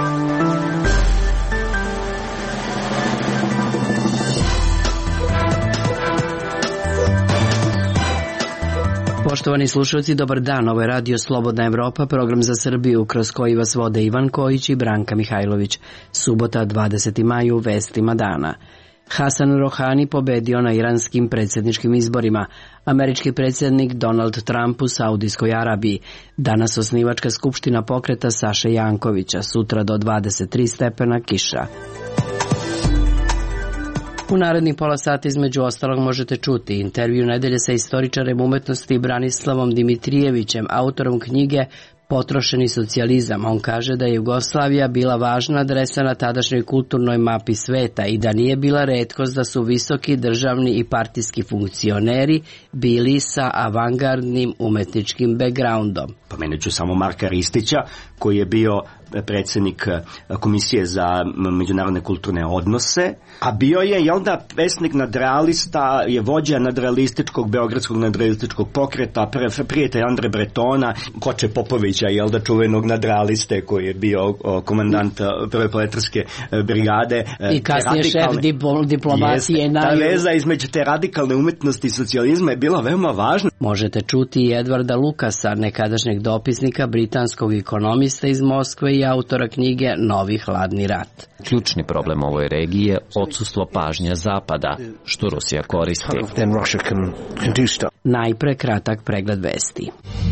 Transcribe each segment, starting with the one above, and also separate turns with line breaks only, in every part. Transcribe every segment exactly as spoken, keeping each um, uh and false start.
Poštovani slušalci, dobar dan. Ovo je Radio Slobodna Evropa, program za Srbiju, kroz koji vas vode Ivan Kojić i Branka Mihajlović. Subota, dvadeseti maj, u vestima dana. Hasan Rohani pobedio na iranskim predsjedničkim izborima. Američki predsjednik Donald Trump u Saudijskoj Arabiji. Danas osnivačka skupština pokreta Saše Jankovića. Sutra do dvadeset tri stepena kiša. U narednih pola sata između ostalog možete čuti intervju nedelje sa istoričarem umetnosti Branislavom Dimitrijevićem, autorom knjige Potrošeni socijalizam. On kaže da je Jugoslavija bila važna adresa na tadašnjoj kulturnoj mapi sveta i da nije bila retkost da su visoki državni i partijski funkcioneri bili sa avangardnim umetničkim backgroundom.
Pomenut ću samo Marka Ristića, koji je bio predsjednik Komisije za međunarodne kulturne odnose, a bio je, jel da, pesnik nadrealista, je vođa nadrealističkog, beogradskog nadrealističkog pokreta, prijatelj Andre Bretona, Koče Popovića, jel da, čuvenog nadrealiste koji je bio o, komandant prve poletarske brigade.
I kasnije šef diplomacije.
Jest, ta veza između te radikalne umetnosti i socijalizma je bila veoma važna.
Možete čuti i Edvarda Lukasa, nekadašnjeg dopisnika, britanskog ekonomista iz Moskve i autora knjige Novi hladni rat.
Ključni problem ovoj regiji je odsustvo pažnja Zapada, što Rusija koristi.
Najpre kratak pregled vesti.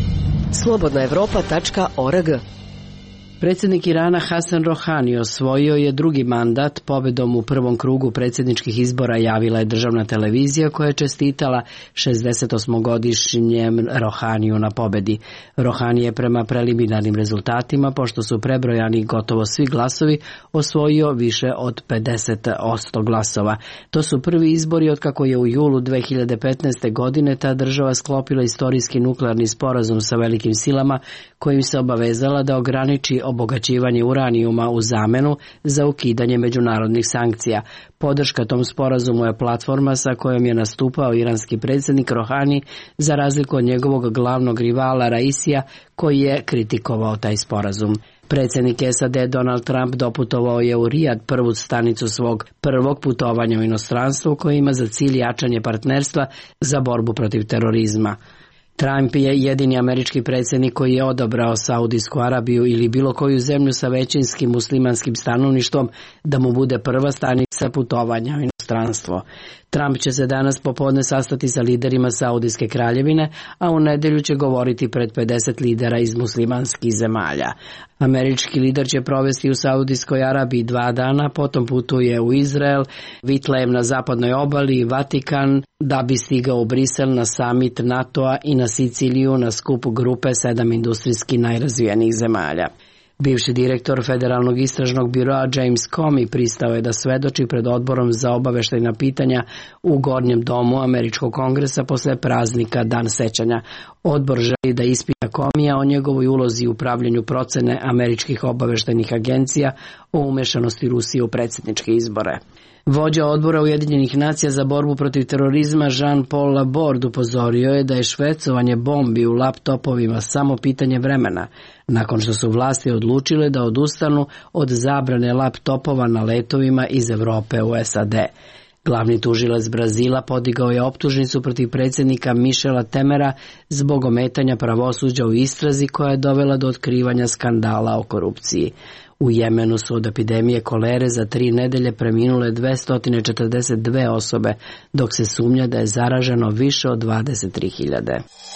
slobodna evropa tačka org.
Predsjednik Irana Hasan Rohani osvojio je drugi mandat pobedom u prvom krugu predsjedničkih izbora, javila je državna televizija koja je čestitala šezdeset osmogodišnjem Rohaniju na pobedi. Rohani je prema preliminarnim rezultatima, pošto su prebrojani gotovo svi glasovi, osvojio više od pedeset posto glasova. To su prvi izbori otkako je u julu dve hiljade petnaeste. godine ta država sklopila istorijski nuklearni sporazum sa velikim silama, kojim se obavezala da ograniči obogaćivanje uranijuma u zamenu za ukidanje međunarodnih sankcija. Podrška tom sporazumu je platforma sa kojom je nastupao iranski predsjednik Rohani, za razliku od njegovog glavnog rivala Raisija, koji je kritikovao taj sporazum. Predsjednik S A D Donald Trump doputovao je u Rijad, prvu stanicu svog prvog putovanja u inostranstvu, koji ima za cilj jačanje partnerstva za borbu protiv terorizma. Trump je jedini američki predsjednik koji je odabrao Saudijsku Arabiju ili bilo koju zemlju sa većinskim muslimanskim stanovništvom da mu bude prva stanica putovanja u inostranstvo. Trump će se danas popodne sastati sa liderima Saudijske kraljevine, a u nedjelju će govoriti pred pedeset lidera iz muslimanskih zemalja. Američki lider će provesti u Saudijskoj Arabiji dva dana, potom putuje u Izrael, Vitlejem na zapadnoj obali i Vatikan, da bi stigao u Brisel na samit NATO-a i na Siciliju na skup grupe sedam industrijski najrazvijenijih zemalja. Bivši direktor Federalnog istražnog biroa James Comey pristao je da svedoči pred odborom za obaveštajna pitanja u Gornjem domu Američkog kongresa posle praznika Dan sećanja. Odbor želi da ispita Comeyja o njegovoj ulozi u upravljanju procene američkih obaveštajnih agencija o umešanosti Rusije u predsjedničke izbore. Vođa odbora Ujedinjenih nacija za borbu protiv terorizma Jean-Paul Laborde upozorio je da je švercovanje bombi u laptopovima samo pitanje vremena, nakon što su vlasti odlučile da odustanu od zabrane laptopova na letovima iz Evrope u S A D. Glavni tužilac Brazila podigao je optužnicu protiv predsjednika Michela Temera zbog ometanja pravosuđa u istrazi koja je dovela do otkrivanja skandala o korupciji. U Jemenu su od epidemije kolere za tri nedelje preminule dvesta četrdeset dve osobe, dok se sumnja da je zaraženo više od dvadeset tri hiljade.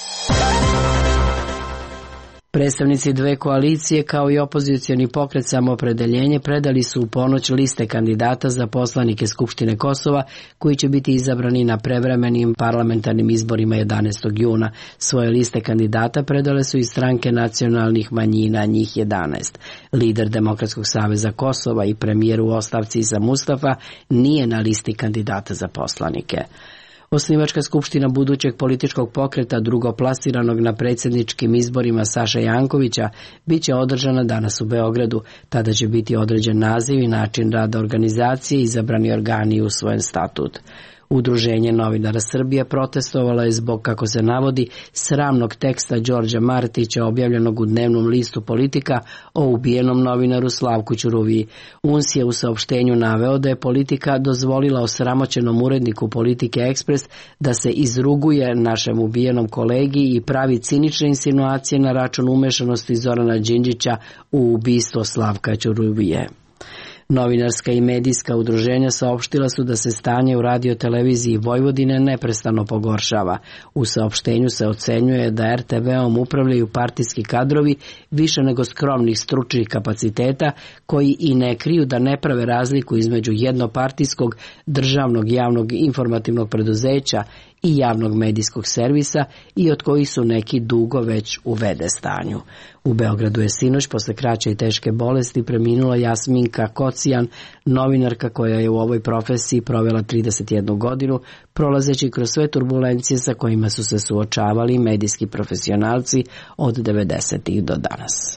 Predstavnici dve koalicije kao i opozicioni pokret Samoopredeljenje predali su u ponoć liste kandidata za poslanike Skupštine Kosova koji će biti izabrani na prevremenim parlamentarnim izborima jedanaestog juna. Svoje liste kandidata predale su i stranke nacionalnih manjina, njih jedanaest. Lider Demokratskog saveza Kosova i premijer u ostavci Isa Mustafa nije na listi kandidata za poslanike. Osnivačka skupština budućeg političkog pokreta drugoplasiranog na predsjedničkim izborima Saše Jankovića bit će održana danas u Beogradu. Tada će biti određen naziv i način rada organizacije, izabrani organi i usvojen statut. Udruženje novinara Srbije protestovalo je zbog, kako se navodi, sramnog teksta Đorđa Martića objavljenog u dnevnom listu Politika o ubijenom novinaru Slavku Ćuruviji. U N S je u saopštenju naveo da je Politika dozvolila osramoćenom uredniku Politike Ekspres da se izruguje našem ubijenom kolegi i pravi cinične insinuacije na račun umešanosti Zorana Đinđića u ubistvo Slavka Ćuruvije. Novinarska i medijska udruženja saopštila su da se stanje u radio-televiziji Vojvodine neprestano pogoršava. U saopštenju se ocenjuje da er te ve-om upravljaju partijski kadrovi više nego skromnih stručnih kapaciteta, koji i ne kriju da ne prave razliku između jednopartijskog državnog javnog informativnog preduzeća i javnog medijskog servisa i od kojih su neki dugo već u ve de stanju. U Beogradu je sinoć posle kraće i teške bolesti preminula Jasminka Kocijan, novinarka koja je u ovoj profesiji provela trideset jednu godinu, prolazeći kroz sve turbulencije sa kojima su se suočavali medijski profesionalci od devedesetih do danas.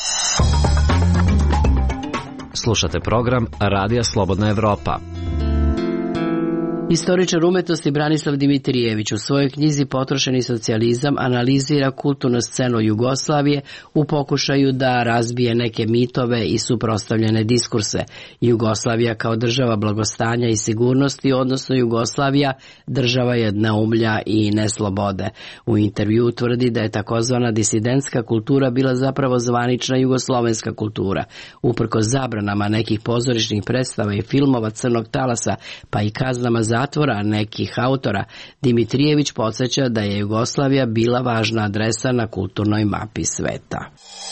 Slušate program Radija Slobodna Evropa.
Istoričar umetnosti Branislav Dimitrijević u svojoj knjizi Potrošeni socijalizam analizira kulturnu scenu Jugoslavije u pokušaju da razbije neke mitove i suprotstavljene diskurse. Jugoslavija kao država blagostanja i sigurnosti, odnosno Jugoslavija država jednoumlja i neslobode. U intervju tvrdi da je takozvana disidentska kultura bila zapravo zvanična jugoslovenska kultura. Uprkos zabranama nekih pozorišnih predstava i filmova Crnog talasa, pa i kaznama zatvora nekih autora, Dimitrijević podsjeća da je Jugoslavija bila važna adresa na kulturnoj mapi sveta.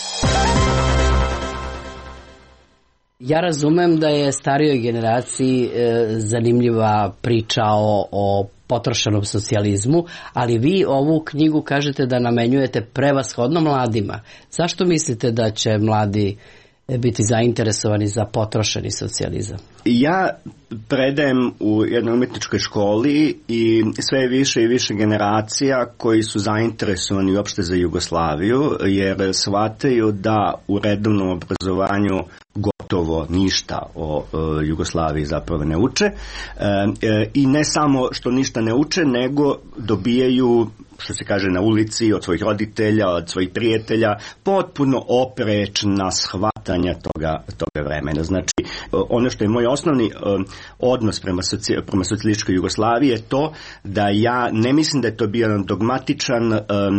Ja razumem da je starijoj generaciji e, zanimljiva priča o, o potrošenom socijalizmu, ali vi ovu knjigu kažete da namenjujete prevashodno mladima. Zašto mislite da će mladi biti zainteresovani za potrošeni socijalizam?
Ja predajem u jednoj umjetničkoj školi i sve više i više generacija koji su zainteresovani uopšte za Jugoslaviju, jer shvataju da u redovnom obrazovanju gotovo ništa o e, Jugoslaviji zapravo ne uče. E, e, I ne samo što ništa ne uče, nego dobijaju, što se kaže, na ulici od svojih roditelja, od svojih prijatelja, potpuno oprečna shvatanja toga, toga vremena. Znači, ono što je moj osnovni um, odnos prema, soci, prema socijalističkoj Jugoslaviji je to da ja ne mislim da je to bio jedan dogmatičan, um,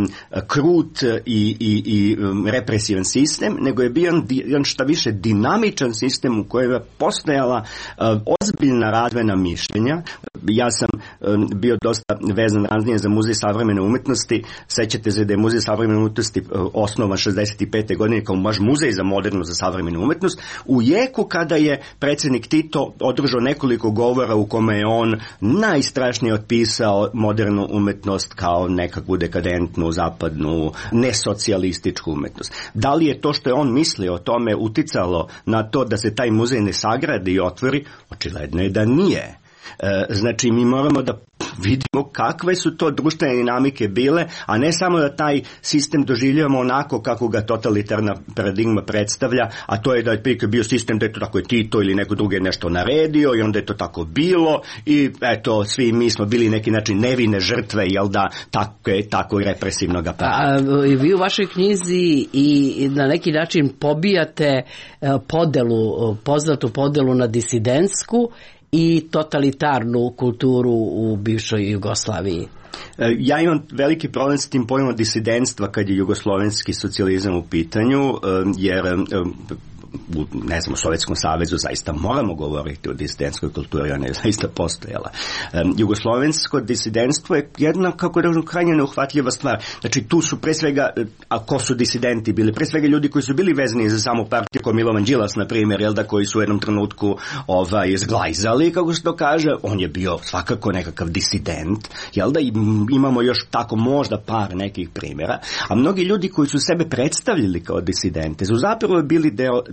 krut i, i, i um, represivan sistem, nego je bio jedan šta više dinamičan sistem u kojem je postojala uh, ozbiljna razvojna mišljenja. Ja sam um, bio dosta vezan ranije za Muzej savremene umetnosti. Sećate se da je Muzej savremene umetnosti uh, osnovan šezdeset pete godine kao baš muzej za modernu, za savremenu umetnost, u jeku kada je predsjednik Tito održao nekoliko govora u kome je on najstrašnije otpisao modernu umetnost kao nekakvu dekadentnu, zapadnu, nesocijalističku umetnost. Da li je to što je on mislio o tome uticalo na to da se taj muzej ne sagradi i otvori? Očigledno je da nije. Znači, mi moramo da vidimo kakve su to društvene dinamike bile, a ne samo da taj sistem doživljavamo onako kako ga totalitarna paradigma predstavlja, a to je da je prije bio sistem da je to tako je Tito ili neko drugi nešto naredio i onda je to tako bilo i eto, svi mi smo bili neki način nevine žrtve, jel da, tako je, tako je represivnog aparata.
A vi u vašoj knjizi i na neki način pobijate podelu, poznatu podelu na disidentsku i totalitarnu kulturu u bivšoj Jugoslaviji.
Ja imam veliki problem s tim pojmom disidentstva kad je jugoslovenski socijalizam u pitanju, jer u, ne znam, u Sovjetskom savezu zaista moramo govoriti o disidentskoj kulturi, ona je zaista postojala. Um, jugoslovensko disidentstvo je jedna, kako da kažem, krajnje neuhvatljiva stvar. Znači, tu su pre svega, a ko su disidenti bili? Pre svega ljudi koji su bili vezani za samu partiju, kao Milovan Đilas, na primjer, jel da, koji su u jednom trenutku ovaj, zglajzali, kako se to kaže. On je bio svakako nekakav disident, jel da, i imamo još tako možda par nekih primjera. A mnogi ljudi koji su sebe predstavljali kao disidente su zapravo bili deo, deo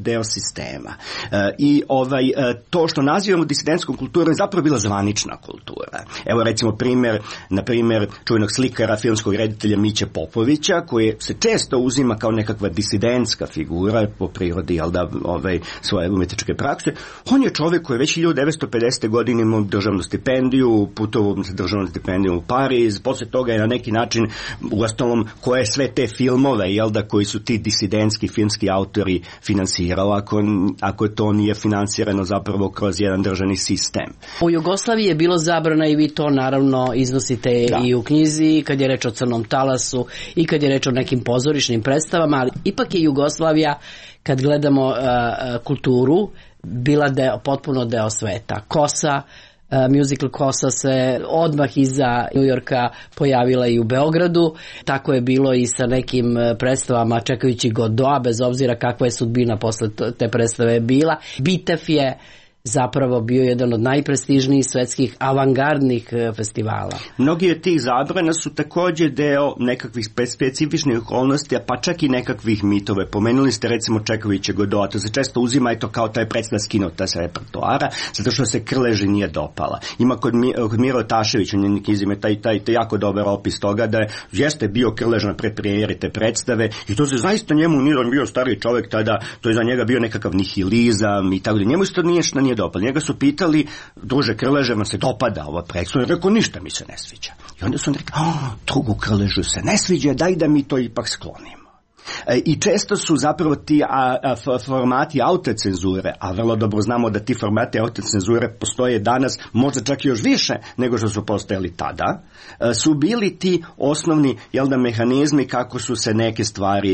deo sistema. E, I ovaj, e, to što nazivamo disidentskom kulturom je zapravo bila zvanična kultura. Evo recimo primjer, na primjer čuvenog slikara, filmskog reditelja Miće Popovića, koji se često uzima kao nekakva disidentska figura po prirodi, jel da, ovaj, svoje umetničke prakse. On je čovjek koji je već hiljadu devetsto pedesete. godine imao državnu stipendiju, putovao sa državnom stipendijom u Pariz, posle toga je na neki način, uostalom, koje sve te filmove, jel da, koji su ti disidentski filmski autori finansirao, ako, ako to nije finansirano zapravo kroz jedan državni sistem.
U Jugoslaviji je bilo zabrana i vi to naravno iznosite da. I u knjizi, kad je reč o Crnom talasu i kad je reč o nekim pozorišnim predstavama, ali ipak je Jugoslavija, kad gledamo uh, kulturu, bila deo, potpuno deo sveta. Kosa, uh, musical Kosa se odmah iza New Yorka pojavila i u Beogradu. Tako je bilo i sa nekim predstavama čekajući Godoa, bez obzira kakva je sudbina posle te predstave bila. Bitev je zapravo bio jedan od najprestižnijih svetskih avangardnih festivala.
Mnogi od tih zabrana su također deo nekakvih specifičnih okolnosti, pa čak i nekakvih mitove. Pomenuli ste recimo Čekavića Godoa, to se često uzima eto kao taj predstav skinuta sa repertoara, zato što se Krleži nije dopala. Ima kod, Mi, kod Miro Tašević, u njenim knjizima, taj, taj, taj jako dobar opis toga da je, jeste bio Krlež na predpremijeri te predstave i to se zaista njemu nije, on bio stariji čovjek tada, to je za njega bio nekakav nihilizam i tako da njemu isto nije što nije dopala. Njega su pitali, druže Krleže, vam se dopada ova predstava? On je rekao, ništa mi se ne sviđa. I onda su on rekao, drugu Krležu se ne sviđa, daj da mi to ipak sklonimo. I često su zapravo ti a, a, formati autocenzure, a vrlo dobro znamo da ti formati autocenzure postoje danas možda čak još više nego što su postojali tada, su bili ti osnovni, jel da, mehanizmi kako su se neke stvari,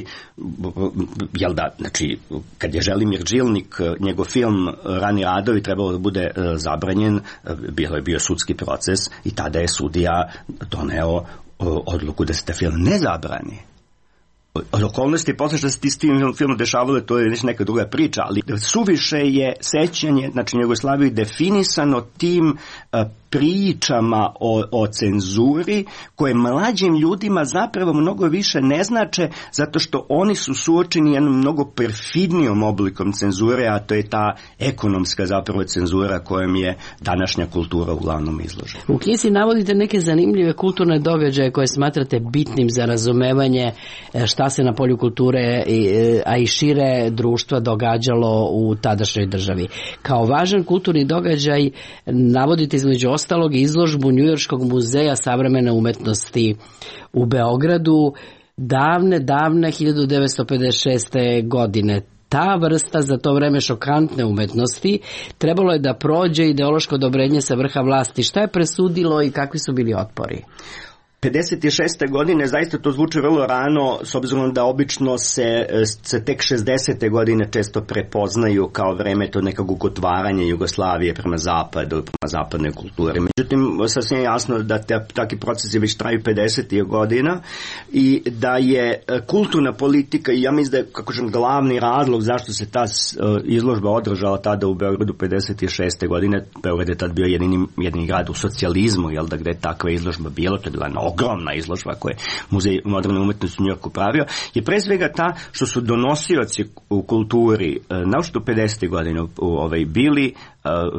jel da, znači, kad je Želimir Džilnik, njegov film Rani radovi trebalo da bude zabranjen, bilo je bio sudski proces i tada je sudija doneo odluku da se taj film ne zabrani. Od okolnosti posle što se ti s tim filmom dešavalo, to je neka druga priča, ali suviše je sećanje, znači Jugoslaviji definisano tim uh, pričama o, o cenzuri koje mlađim ljudima zapravo mnogo više ne znače, zato što oni su suočeni jednom mnogo perfidnijom oblikom cenzure, a to je ta ekonomska zapravo cenzura kojom je današnja kultura uglavnom izložena.
U knjizi navodite neke zanimljive kulturne događaje koje smatrate bitnim za razumevanje šta se na polju kulture, a i šire društva događalo u tadašnjoj državi. Kao važan kulturni događaj navodite između ostalog izložbu Njujorškog muzeja savremene umetnosti u Beogradu davne, davne hiljadu devetsto pedeset šeste. godine. Ta vrsta za to vreme šokantne umetnosti trebalo je da prođe ideološko odobrenje sa vrha vlasti. Šta je presudilo i kakvi su bili otpori?
pedeset šeste. godine, zaista to zvuči vrlo rano, s obzirom da obično se, se tek šezdesete. godine često prepoznaju kao vreme to nekog otvaranja Jugoslavije prema zapadu, prema zapadne kulture. Međutim, sasvim jasno da te, takvi procesi već traju pedesetih godina i da je kulturna politika, i ja mislim da je, kako kažem, glavni razlog zašto se ta izložba održala tada u Beogradu pedeset šeste. godine, Beograd je tad bio jedini, jedini grad u socijalizmu, jel da, gde je takva izložba bila, to je bila ogromna izložba koje je Muzej moderne umetnosti u Njujorku pravio, je pre svega ta što su donosioci u kulturi, naročito pedesetih godina, ovaj, bili uh,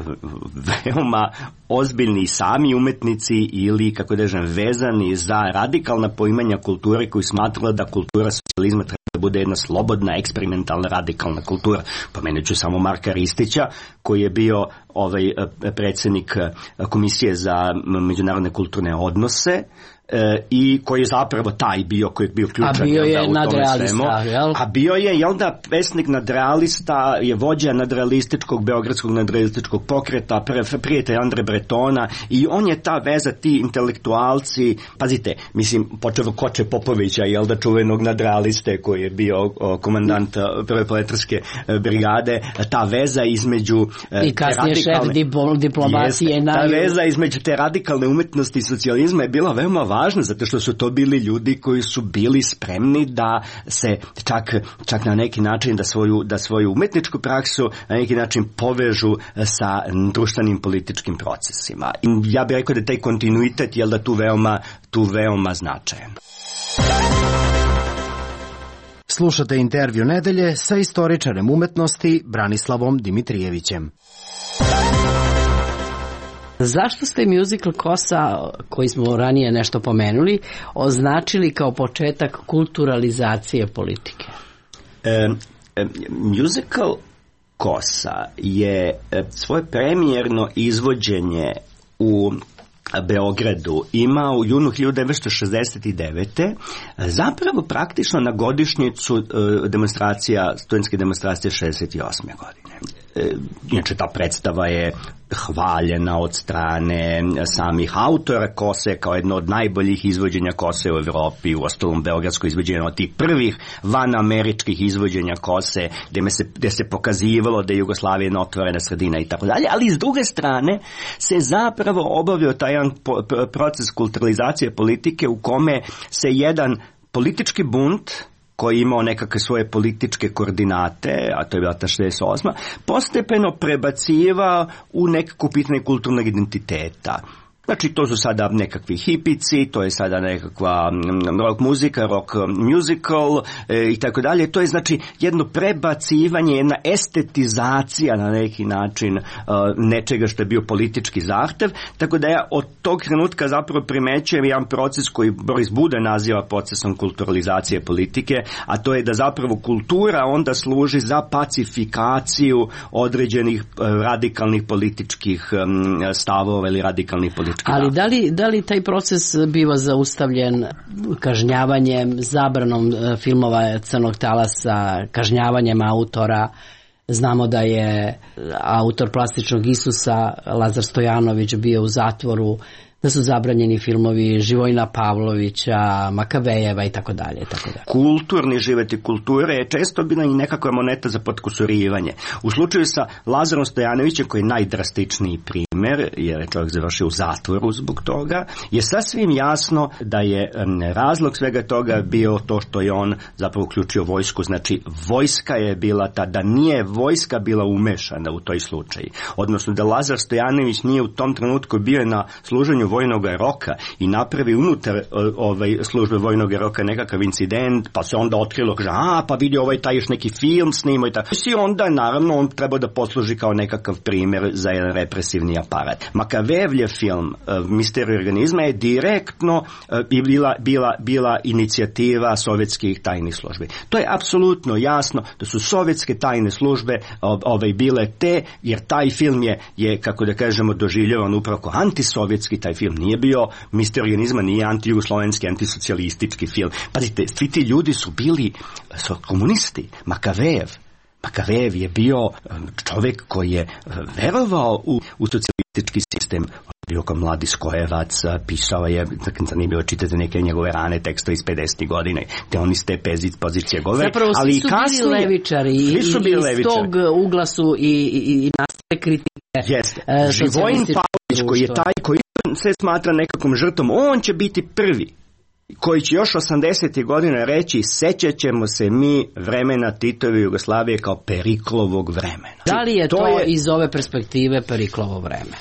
veoma ozbiljni sami umetnici ili, kako da kažem, vezani za radikalna poimanja kulture koji smatrala da kultura socijalizma treba da bude jedna slobodna, eksperimentalna, radikalna kultura. Pomenut ću samo Marka Ristića, koji je bio ovaj predsjednik Komisije za međunarodne kulturne odnose, E, i koji je zapravo taj bio koji je bio ključan.
A bio je da, nadrealista, jel?
A bio je, jel da, pesnik nadrealista, je vođa nadrealističkog, beogradskog nadrealističkog pokreta, prijatelj Andre Bretona, i on je ta veza, ti intelektualci, pazite, mislim, počeo Koče Popovića, jel da, čuvenog nadrealiste koji je bio o, komandant prve proletarske brigade, ta veza između
i kasnije šef diplomacije.
Jest, ta veza između te radikalne umetnosti i socijalizma je bila veoma važna, važno, zato što su to bili ljudi koji su bili spremni da se čak, čak na neki način da svoju, da svoju umetničku praksu na neki način povežu sa društvenim političkim procesima. I ja bih rekao da taj kontinuitet je da tu veoma, tu veoma značajan.
Slušate intervju nedelje sa istoričarem umetnosti Branislavom Dimitrijevićem.
Zašto ste musical Kosa, koji smo ranije nešto pomenuli, označili kao početak kulturalizacije politike?
E, e, musical Kosa je svoje premijerno izvođenje u Beogradu ima u junu hiljadu devetsto šezdeset devete zapravo praktično na godišnjicu demonstracija, studentske demonstracije šezdeset osme godine. Inače, ta predstava je hvaljena od strane samih autora Kose kao jedno od najboljih izvođenja Kose u Evropi, u ostalom beogradsko izvođenje od tih prvih vanameričkih izvođenja Kose, gde se, gde se pokazivalo da je Jugoslavija jedna otvorena sredina i tako dalje, ali s druge strane se zapravo obavio taj jedan proces kulturalizacije politike u kome se jedan politički bunt koji je imao nekakve svoje političke koordinate, a to je bila ta šezdeset osma, postepeno prebaciva u nekako pitanje kulturnog identiteta. Znači, to su sada nekakvi hipici, to je sada nekakva rock muzika, rock musical e, i tako dalje. To je znači jedno prebacivanje, jedna estetizacija na neki način e, nečega što je bio politički zahtev. Tako da ja od tog trenutka zapravo primećujem jedan proces koji Boris Bude naziva procesom kulturalizacije politike, a to je da zapravo kultura onda služi za pacifikaciju određenih radikalnih političkih stavova ili radikalnih političkih.
Ali da li, da li taj proces biva zaustavljen kažnjavanjem, zabranom filmova Crnog talasa, kažnjavanjem autora? Znamo da je autor Plastičnog Isusa, Lazar Stojanović, bio u zatvoru, da su zabranjeni filmovi Živojina Pavlovića, Makavejeva i tako dalje, tako dalje.
Kulturni život i kulture je često bila i nekakva moneta za potkusurivanje. U slučaju sa Lazarom Stojanovićem, koji je najdrastičniji primjer, jer je čovjek završio u zatvoru zbog toga, je sasvim jasno da je razlog svega toga bio to što je on zapravo uključio vojsku. Znači, vojska je bila ta, da nije vojska bila umešana u toj slučaju. Odnosno, da Lazar Stojanović nije u tom trenutku bio na služenju vojnog roka i napravi unutar ovaj, službe vojnog roka nekakav incident, pa se onda otkrilo, kaže, a, pa vidi ovaj taj još neki film snimo i tako. I onda, naravno, on treba da posluži kao nekakav primjer za jedan represivni aparat. Makavejevljev film Misterij organizma je direktno uh, bila, bila, bila inicijativa sovjetskih tajnih službi. To je apsolutno jasno da su sovjetske tajne službe ovaj, bile te, jer taj film je, je kako da kažemo, doživljavan upravo kao antisovjetski. Taj film nije bio Misterij organizma, nije antijugoslovenski, antisocijalistički film. Pazite, svi ti ljudi su bili su komunisti. Makavejev Makavejev je bio čovjek koji je verovao u, u socijalistički sistem. Bio kao mladi skojevac, pisao je, zanimljivo čitati neke njegove rane tekstove iz pedesetih godina, te oni iz te pozicije govore.
Zapravo svi su bili levičari i iz tog ugla su i, i, i nastale kritike.
Jeste. Živojin Pavlović, koji je taj koji se smatra nekakvom žrtvom, on će biti prvi koji će još osamdesetih godina reći, sećat ćemo se mi vremena Titove Jugoslavije kao Periklovog vremena.
Da li je to, to je... iz ove perspektive Periklovo vreme?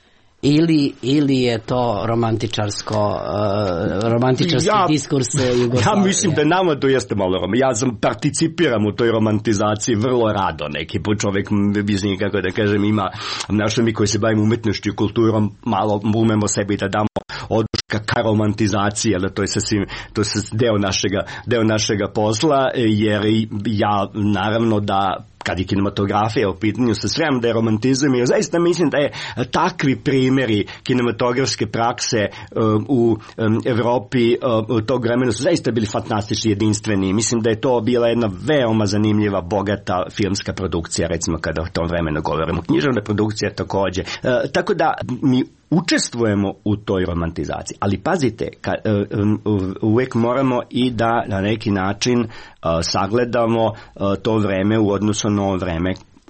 Ili, ili je to romantičarsko uh, romantičarski ja, diskurs Jugoslavije?
Ja mislim da nama to jeste malo rom. Ja sam participiram u toj romantizaciji vrlo rado. Neki put čovjek, mislim, kako da kažem, ima, našli mi koji se bavimo umetnošću i kulturom, malo umemo sebi da damo oduška ka romantizaciji, ali to je sasvim, to je deo našega, deo našega posla, jer ja naravno da kad je kinematografija u pitanju, sa svem da je romantizam, jer zaista mislim da je takvi primjeri kinematografske prakse uh, u um, Evropi uh, tog vremena su zaista bili fantastični, jedinstveni. Mislim da je to bila jedna veoma zanimljiva, bogata filmska produkcija, recimo kada o tom vremenu govorimo. Književna produkcija također. Uh, tako da mi učestvujemo u toj romantizaciji. Ali pazite, ka, uh, uvijek moramo i da na neki način uh, sagledamo uh, to vreme u odnosu na ovo vreme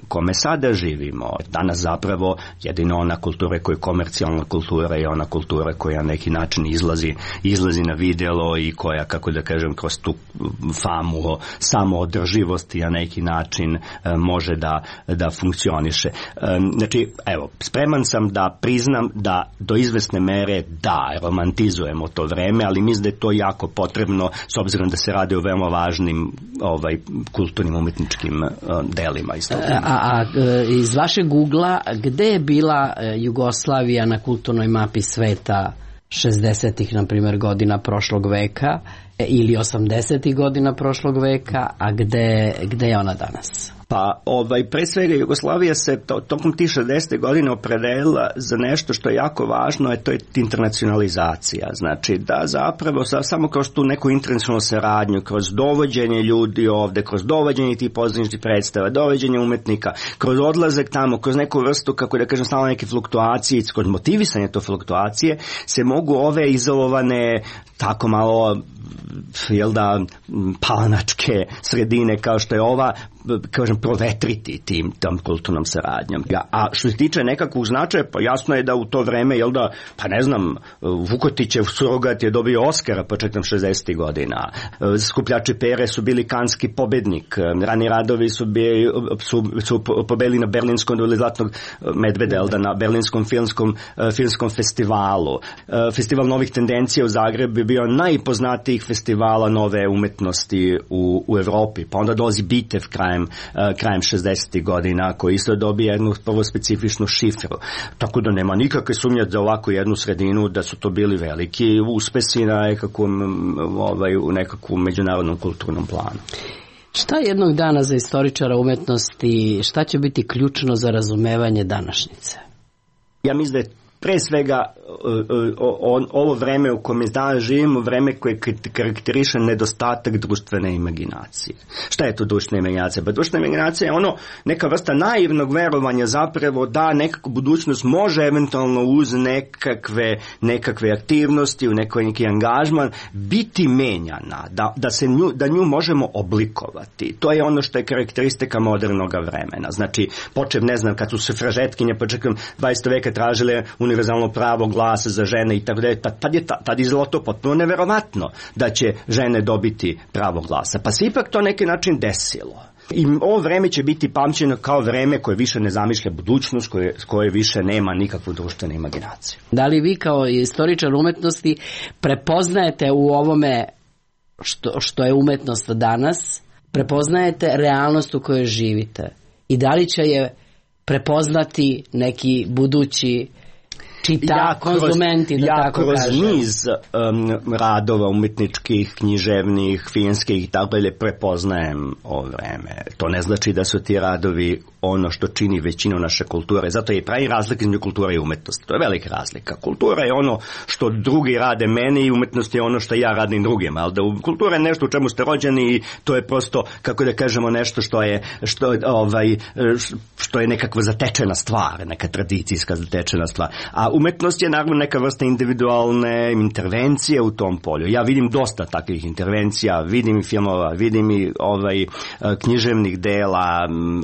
kome sada živimo. Danas zapravo jedino ona kultura koja je komercijalna kultura je ona kultura koja na neki način izlazi, izlazi na vidjelo i koja, kako da kažem, kroz tu famu o samoodrživosti na neki način e, može da, da funkcioniše. E, znači, evo, spreman sam da priznam da do izvesne mere da, romantizujemo to vreme, ali mislim da je to jako potrebno s obzirom da se radi o veoma važnim ovaj, kulturnim umetničkim uh, delima. Iz toga.
A, a iz vašeg ugla, gde je bila Jugoslavija na kulturnoj mapi sveta šezdesetih, na primjer, godina prošlog veka ili osamdesetih godina prošlog veka, a gde, gde je ona danas?
Pa, ovaj, pre svega Jugoslavija se to, tokom tih šezdesetih godina opredelila za nešto što je jako važno, a to je internacionalizacija. Znači, da zapravo samo kroz tu neku internacionalnu saradnju, kroz dovođenje ljudi ovde, kroz dovođenje tih pozdravičnih predstava, dovođenje umetnika, kroz odlazak tamo, kroz neku vrstu, kako da kažem, stalno neke fluktuacije, kroz motivisanje to fluktuacije, se mogu ove izolovane, tako malo, jel da, palanačke sredine kao što je ova, kažem, provetriti tim tom kulturnom saradnjom. A što se tiče nekakvog značaja, pa jasno je da u to vreme, jel da, pa ne znam, Vukotićev surogat je dobio Oskara početkom šezdesetih godina. Skupljači pere su bili kanski pobednik. Rani radovi su, bili, su, su pobedili na berlinskom ili Zlatnog medveda, jel da, na berlinskom filmskom, filmskom festivalu. Festival novih tendencija u Zagrebu je bio najpoznatijih festivala nove umetnosti u, u Evropi. Pa onda dolazi Bitev krajem, krajem šezdesetih godina, koji isto dobije jednu prvo specifičnu šifru. Tako da nema nikakve sumnje za ovakvu jednu sredinu da su to bili veliki uspesi na nekakvom, ovaj, u nekakvom međunarodnom kulturnom planu.
Šta jednog dana za istoričara umetnosti, šta će biti ključno za razumevanje današnjice?
Ja mislim da je pre svega ovo vreme u kojem danas živimo, vreme koje karakteriše nedostatak društvene imaginacije. Šta je to društvena imaginacija? Pa društvena imaginacija je ono neka vrsta naivnog verovanja zapravo da nekakvu budućnost može eventualno uz nekakve, nekakve aktivnosti, u nekoj neki angažman biti menjana, da, da, se nju, da nju možemo oblikovati. To je ono što je karakteristika modernog vremena. Znači, počev, ne znam, kad su se fražetkinje početkom dvadesetog veka tražile univerzalno pravo glasa za žene i tako dalje, tad je tad izgleda to potpuno neverovatno da će žene dobiti pravo glasa. Pa se ipak to neki način desilo. I ovo vreme će biti pamćeno kao vreme koje više ne zamišlja budućnost, koje, koje više nema nikakvu društvenu imaginaciju.
Da li vi kao istoričar umetnosti prepoznajete u ovome što, što je umetnost danas, prepoznajete realnost u kojoj živite? I da li će je prepoznati neki budući čita,
ja kroz,
konzumenti, da
ja
tako
kroz
kažem.
niz um, radova umetničkih, književnih, filmskih i tako dalje prepoznajem ovo vreme. To ne znači da su ti radovi ono što čini većinu naše kulture. Zato je pravi razlika između kulture i umetnosti. To je velika razlika. Kultura je ono što drugi rade meni i umetnost je ono što ja radim drugima. Ali da u, kultura je nešto u čemu ste rođeni i to je prosto, kako da kažemo, nešto što je, što, ovaj, što je nekakva zatečena stvar, neka tradicijska zatečena stvar. A umetnost je naravno neka vrsta individualne intervencije u tom polju. Ja vidim dosta takvih intervencija, vidim i filmova, vidim i ovaj, književnih dela,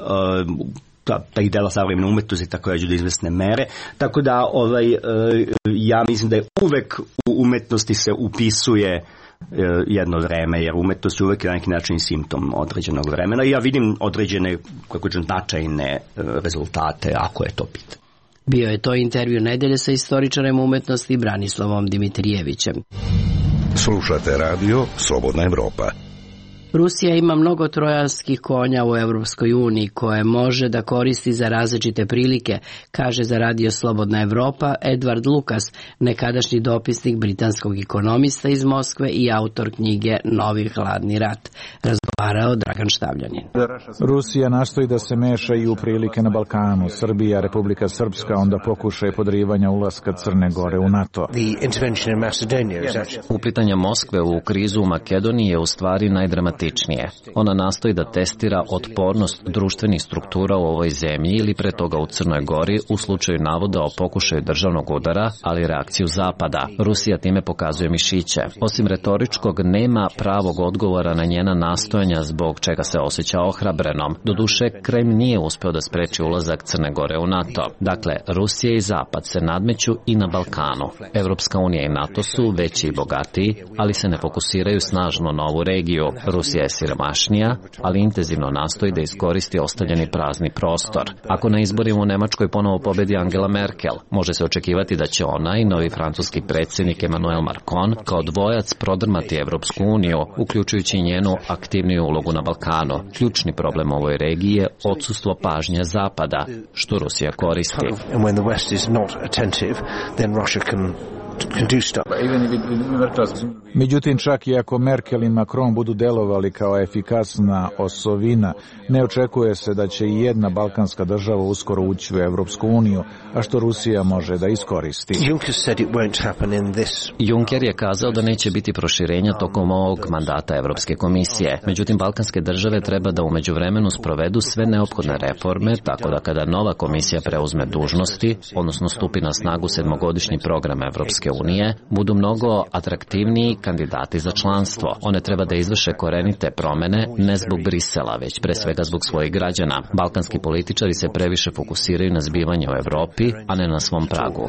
tih dela savremene umetnosti također do izvesne mere. Tako da ovaj, ja mislim da je uvek u umetnosti se upisuje jedno vreme, jer umetnost je uvek na neki način simptom određenog vremena i ja vidim određene, kako ćem, značajne rezultate, ako je to pitanje.
Bio je to intervju nedelje sa istoričarem umetnosti Branislavom Dimitrijevićem.
Slušate radio Slobodna Evropa.
Rusija ima mnogo trojanskih konja u Evropskoj uniji koje može da koristi za različite prilike, kaže za radio Slobodna Evropa Edward Lucas, nekadašnji dopisnik britanskog ekonomista iz Moskve i autor knjige Novi hladni rat. Razgovarao Dragan Štavljanin.
Rusija nastoji da se meša i u prilike na Balkanu. Srbija, Republika Srpska, onda pokušaj podrivanja ulaska Crne Gore u NATO.
Uplitanje Moskve u krizu u Makedoniji je u stvari najdramatičnije najpragmatičnije. Ona nastoji da testira otpornost društvenih struktura u ovoj zemlji ili pre toga u Crnoj Gori u slučaju navoda o pokušaju državnog udara, ali reakciju Zapada. Rusija time pokazuje mišiće. Osim retoričkog, nema pravog odgovora na njena nastojanja zbog čega se osjeća ohrabrenom. Doduše, Kreml nije uspeo da spreči ulazak Crne Gore u NATO. Dakle, Rusija i Zapad se nadmeću i na Balkanu. Evropska unija i NATO su veći i bogatiji, ali se ne fokusiraju snažno na ovu regiju. Rusija je siromašnija, ali intenzivno nastoji da iskoristi ostavljeni prazni prostor. Ako na izborima u Nemačkoj ponovo pobedi Angela Merkel, može se očekivati da će ona i novi francuski predsjednik Emmanuel Macron kao dvojac prodrmati Evropsku uniju, uključujući njenu aktivniju ulogu na Balkanu. Ključni problem u ovoj regiji je odsustvo pažnje Zapada, što Rusija koristi.
Međutim, čak i ako Merkel i Macron budu delovali kao efikasna osovina, ne očekuje se da će i jedna balkanska država uskoro ući u Evropsku uniju, a što Rusija može da iskoristi.
Juncker je kazao da neće biti proširenja tokom ovog mandata Evropske komisije. Međutim, balkanske države treba da u međuvremenu sprovedu sve neophodne reforme, tako da kada nova komisija preuzme dužnosti, odnosno stupi na snagu sedmogodišnji program Evropske unije, budu mnogo atraktivniji kandidati za članstvo. One treba da izvrše korenite promene ne zbog Brisela, već pre svega zbog svojih građana. Balkanski političari se previše fokusiraju na zbivanje u Evropi, a ne na svom pragu.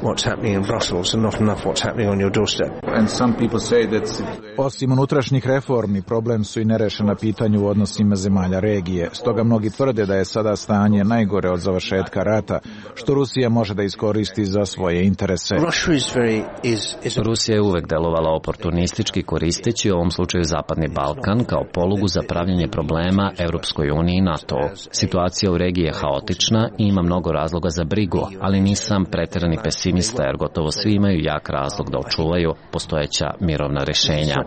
Osim unutrašnjih reformi, problem su i nerešena pitanja u odnosima zemalja regije. Stoga mnogi tvrde da je sada stanje najgore od završetka rata, što Rusija može da iskoristi za svoje interese.
Rusija je uvek delovala oportunistički, koristeći u ovom slučaju Zapadni Balkan kao polugu za pravljenje problema Evropskoj uniji i NATO. Situacija u regiji je haotična i ima mnogo razloga za brigu, ali nisam preterani pesimista jer gotovo svi imaju jak razlog da očuvaju postojeća mirovna rešenja.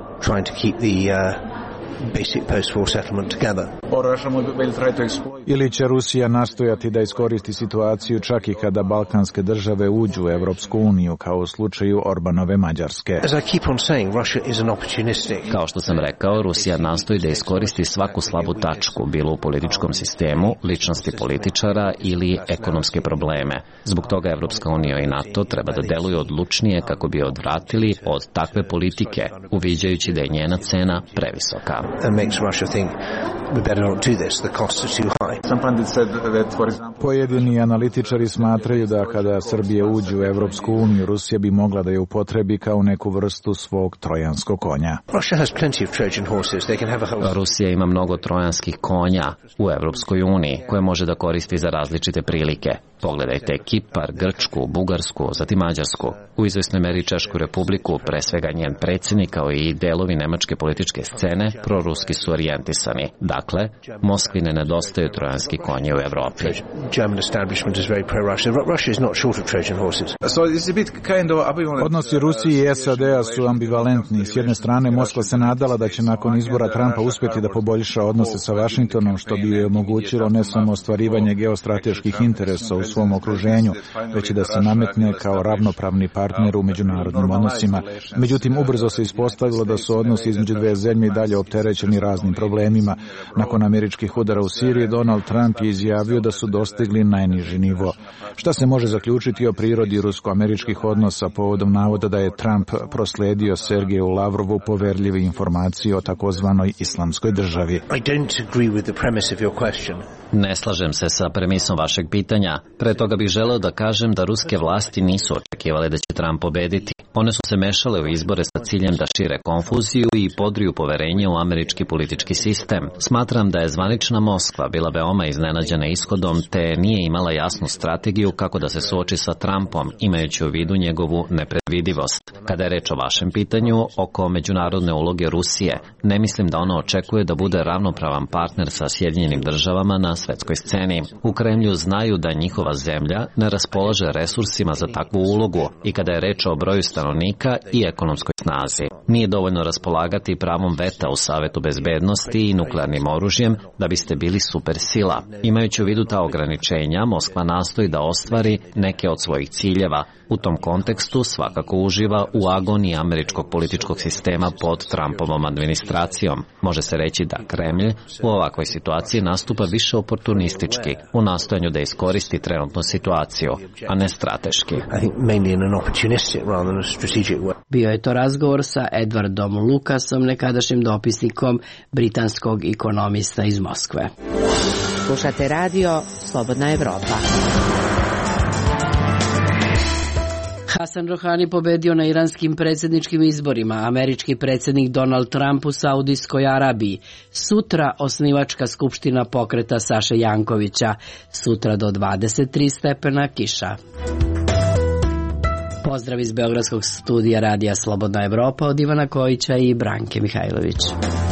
Ili će Rusija nastojati da iskoristi situaciju čak i kada balkanske države uđu u Evropsku uniju, kao u slučaju Orbanove Mađarske.
Kao što sam rekao, Rusija nastoji da iskoristi svaku slabu tačku, bilo u političkom sistemu, ličnosti političara ili ekonomske probleme. Zbog toga Evropska unija i NATO treba da deluju odlučnije kako bi odvratili od takve politike, uviđajući da je njena cena previsoka.
Pojedini analitičari smatraju da kada Srbija uđe u Evropsku uniju, Rusija bi mogla da je upotrebi kao neku vrstu svog trojanskog konja.
Rusija ima mnogo trojanskih konja u Evropskoj uniji koje može da koristi za različite prilike. Pogledajte Kipar, Grčku, Bugarsku, zatim Mađarsku, u izvesnoj meri Češku republiku, pre svega njen predsjednik kao i delovi nemačke političke scene proruski su orijentisani. Dakle, Moskvi ne nedostaju trojanski konji u Evropi.
Odnosi Rusije i S A D-a su ambivalentni. S jedne strane, Moskva se nadala da će nakon izbora Trumpa uspjeti da poboljša odnose sa Vašingtonom, što bi joj omogućilo ne samo ostvarivanje geostrateških interesa u svom okruženju, već i da se nametne kao ravnopravni partner u međunarodnim odnosima. Međutim, ubrzo se ispostavilo da su odnosi između dve zemlje i dalje opterećeni raznim problemima. Nakon američkih udara u Siriji, Donald Trump je izjavio da su dostigli najniži nivo. Šta se može zaključiti o prirodi rusko-američkih odnosa povodom navoda da je Trump prosledio Sergeju Lavrovu poverljive informacije o takozvanoj islamskoj državi?
Ne slažem se sa premisom vašeg pitanja. Pre toga bih želeo da kažem da ruske vlasti nisu očekivale da će Trump pobediti. One su se mešale u izbore sa ciljem da šire konfuziju i podriju poverenje u američki politički sistem. Smatram da je zvanična Moskva bila veoma iznenađena ishodom te nije imala jasnu strategiju kako da se suoči sa Trumpom, imajući u vidu njegovu nepredvidivost. Kada je reč o vašem pitanju oko međunarodne uloge Rusije, ne mislim da ona očekuje da bude ravnopravan partner sa Sjedinjenim državama na svetskoj sceni. U Kremlju znaju da njihova zemlja ne raspolaže resursima za takvu ulogu i kada je reč o broju stanovnika i ekonomskoj snazi snazi. Nije dovoljno raspolagati pravom veta u Savetu bezbednosti i nuklearnim oružjem da biste bili supersila. Imajući u vidu ta ograničenja, Moskva nastoji da ostvari neke od svojih ciljeva. U tom kontekstu svakako uživa u agoniji američkog političkog sistema pod Trumpovom administracijom. Može se reći da Kremlj u ovakvoj situaciji nastupa više oportunistički, u nastojanju da iskoristi trenutnu situaciju, a ne strateški.
Bio je to razgovor sa Edwardom Lucasom, nekadašnjim dopisnikom britanskog ekonomista iz Moskve.
Slušate radio Slobodna Evropa.
Hasan Rohani pobedio na iranskim predsjedničkim izborima, američki predsjednik Donald Trump u Saudijskoj Arabiji. Sutra osnivačka skupština pokreta Saše Jankovića. Sutra do dvadeset tri stepena kiša. Pozdrav iz Beogradskog studija radija Slobodna Evropa od Ivana Kojića i Branke Mihajlović.